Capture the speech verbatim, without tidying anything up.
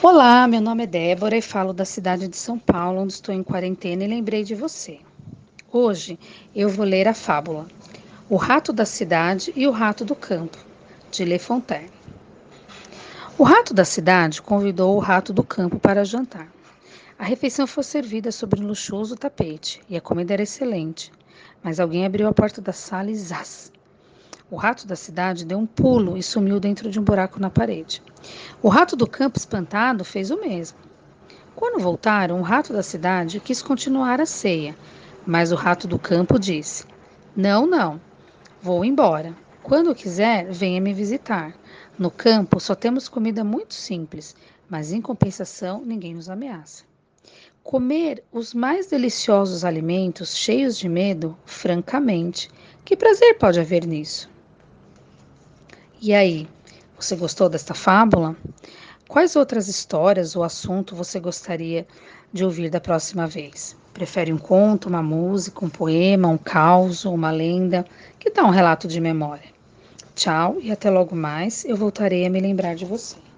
Olá, meu nome é Débora e falo da cidade de São Paulo, onde estou em quarentena e lembrei de você. Hoje eu vou ler a fábula O Rato da Cidade e o Rato do Campo, de Le Fontaine. O rato da cidade convidou o rato do campo para jantar. A refeição foi servida sobre um luxuoso tapete e a comida era excelente, mas alguém abriu a porta da sala e zás! O rato da cidade deu um pulo e sumiu dentro de um buraco na parede. O rato do campo, espantado, fez o mesmo. Quando voltaram, o rato da cidade quis continuar a ceia, mas o rato do campo disse: Não, não, vou embora. Quando quiser, venha me visitar. No campo só temos comida muito simples, mas em compensação ninguém nos ameaça. Comer os mais deliciosos alimentos cheios de medo, francamente, que prazer pode haver nisso? E aí, você gostou desta fábula? Quais outras histórias ou assunto você gostaria de ouvir da próxima vez? Prefere um conto, uma música, um poema, um caos ou uma lenda? Que tal um relato de memória? Tchau e até logo mais, eu voltarei a me lembrar de você.